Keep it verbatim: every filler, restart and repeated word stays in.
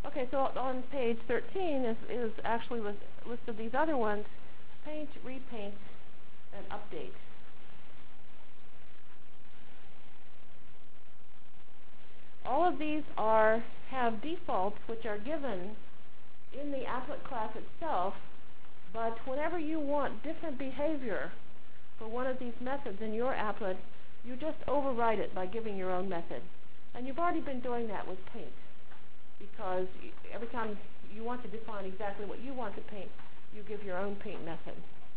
Okay, so on page thirteen is, is actually list, listed these other ones: paint, repaint, and update. All of these are have defaults which are given in the applet class itself, but whenever you want different behavior for one of these methods in your applet, you just override it by giving your own method. And you've already been doing that with paint, because every time you want to define exactly what you want to paint, you give your own paint method.